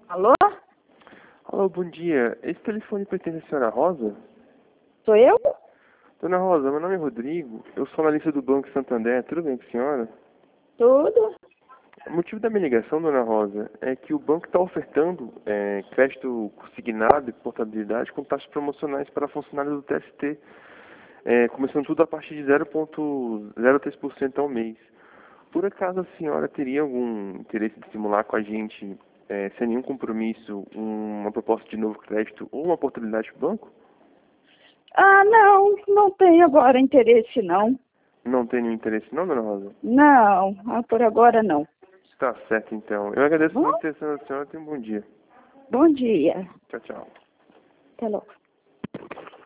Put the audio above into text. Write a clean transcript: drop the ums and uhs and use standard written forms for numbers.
Alô? Alô, bom dia. Esse telefone pertence à senhora Rosa? Sou eu? Dona Rosa, meu nome é Rodrigo. Eu sou analista do Banco Santander. Tudo bem com a senhora? Tudo? O motivo da minha ligação, Dona Rosa, é que o banco está ofertando crédito consignado e portabilidade com taxas promocionais para funcionários do TST, começando tudo a partir de 0,03% ao mês. Por acaso a senhora teria algum interesse de simular com a gente, sem nenhum compromisso, uma proposta de novo crédito ou uma oportunidade para o banco? Ah, não tenho agora interesse, não. Não tem nenhum interesse não, Dona Rosa? Não, por agora não. Tá certo, então. Eu agradeço Bom, muito a atenção da senhora. Tenha um bom dia. bom dia. Tchau, tchau. Até logo.